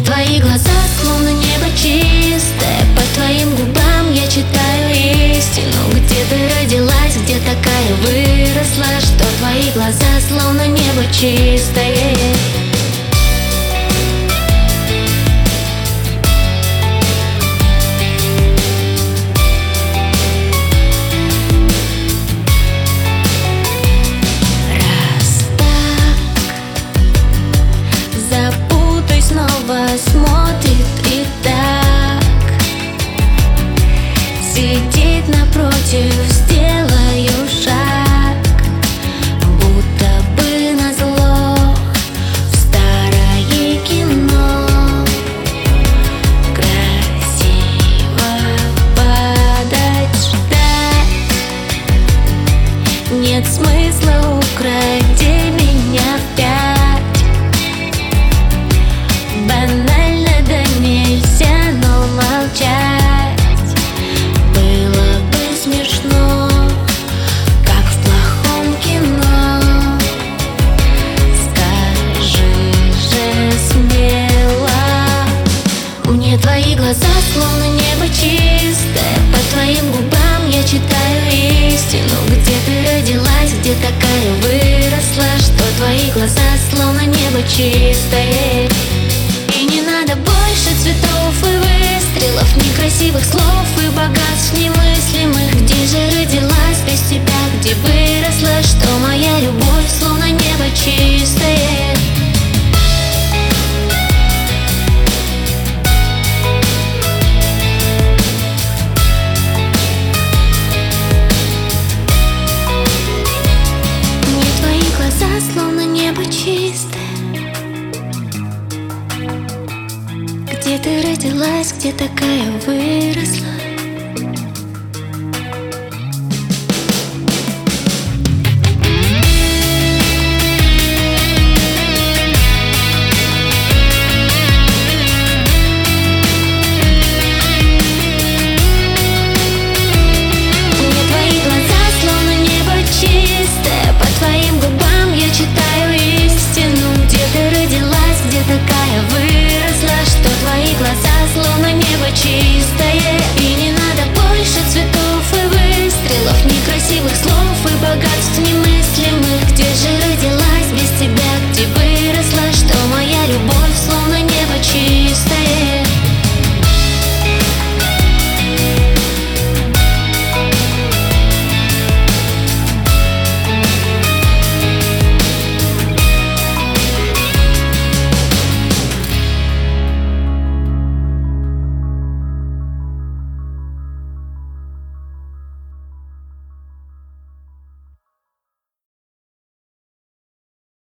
твои глаза словно небо чистое, по твоим губам я читаю истину. Где ты родилась, где такая выросла, что твои глаза словно небо чистое. Снова смотрит и так сидит напротив, сделаю шаг, будто бы назло в старое кино. Красиво подать, ждать, нет смысла, укради меня впять. Банально, да нельзя, но молчать было бы смешно, как в плохом кино. Скажи же смело, мне твои глаза словно небо чистое, по твоим губам я читаю истину. Где ты родилась, где такая выросла, что твои глаза словно небо чистое. Больше цветов и выстрелов, некрасивых слов и богатств немыслимых. Где же родилась без тебя, где выросла, что моя любовь словно небо чистое. Мне твои глаза словно небо чистое. Где ты родилась, где такая выросла. Мне твои глаза словно небо чистое, по твоим губам я читаю истину. Где ты родилась, где такая выросла, что твои глаза словно небо чистое.